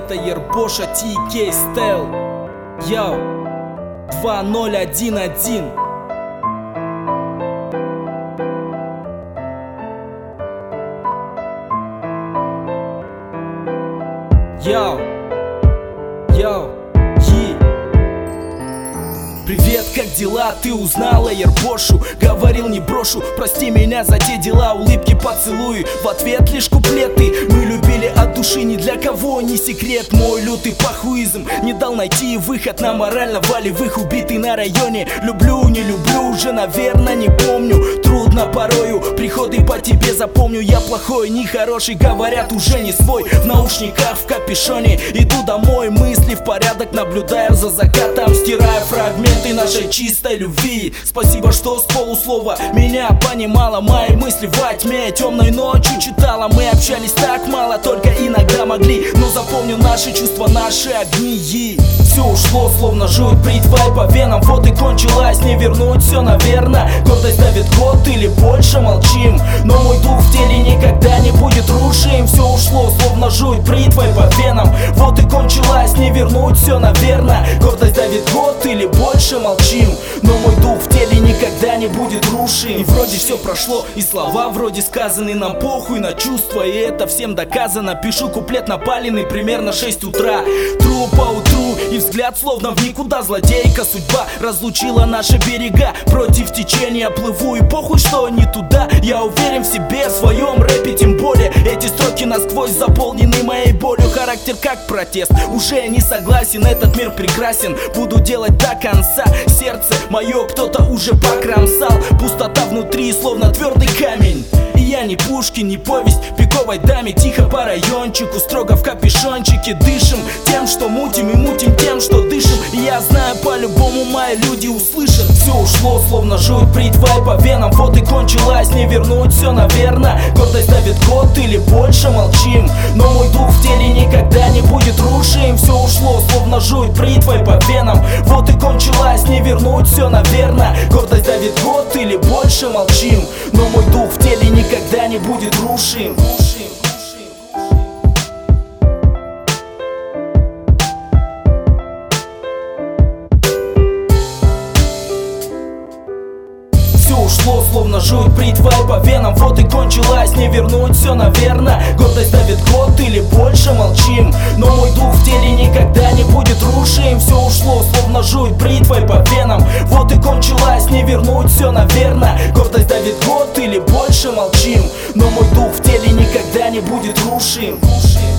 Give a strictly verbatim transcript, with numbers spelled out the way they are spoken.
это Ербоша ти кей Style. Йоу, два ноль один один. Йоу, йоу, yi. Привет, как дела? Ты узнала Ербошу? Говорил, не брошу, прости меня за те дела. Улыбки, поцелуи, в ответ лишь куплеты. Мы любили от души, ни для кого не секрет. Мой лютый похуизм не дал найти выход на морально-волевых, убитый на районе. Люблю, не люблю, уже, наверное, не помню. Трудно порою, приходы по тебе запомню. Я плохой, нехороший, говорят, уже не свой. В наушниках, в капюшоне, иду домой. Мысли в порядок, наблюдаю за закатом, стираю фрагменты нашей чистой любви. Спасибо, что с полуслова меня понимала. Мои мысли во тьме темной ночью читала. Мы общались так мало, только иногда могли. Но запомню наши чувства, наши огни. Все ушло, словно жуть, бритвой по венам. Вот и кончилась, не вернуть все, наверное. Гордость давит год или больше, молчим. Но мой дух в теле никогда не будет рушим. Все ушло, словно жуть, бритвой по венам. Вот и кончилась, не вернуть все, наверное. Гордость давит год или больше, молчим. Но мой дух в теле никогда не будет рушим. И вроде все прошло, и слова вроде сказаны. Нам похуй на чувства, и это всем доказано. Пишу куплет напаленный примерно шесть утра. Тру по утру, и взгляд словно в никуда. Злодейка судьба разлучила наши берега. Против течения плыву, и похуй, что не туда. Я уверен в себе, в своем рэпе тем более. Эти строки насквозь заполнены моей болью. Характер как протест, уже не согласен. Этот мир прекрасен, буду делать до конца. Сердце мое кто-то уже покромсал. Пустота внутри, словно твердый камень. И я не Пушкин, не повесть пиковой даме. Тихо по райончику, строго в капюшончике. Дышим тем, что мутим, и мутим тем, что дышим. И я знаю, по-любому мои люди услышат. Все ушло, словно жуть, бритвой по венам. Вот и кончилась, не вернуть все, наверное. Гордость давит год или больше, молчим. Но мой дух в теле никогда не будет рушим. Все ушло, словно жуть, бритвой по венам. Вот и кончилась, не вернуть все, наверное. Гордость давит год или больше, молчим. Но мой дух в теле никогда не будет рушим. Ушло, словно жуть, бритвой по венам. Вот и кончилась, не вернуть все, наверное. Гордость давит год или больше, молчим. Но мой дух в теле никогда не будет рушим. Все ушло, словно жуть, бритвой по венам. Вот и кончилась, не вернуть все, наверное. Гордость давит год или больше, молчим. Но мой дух в теле никогда не будет рушим.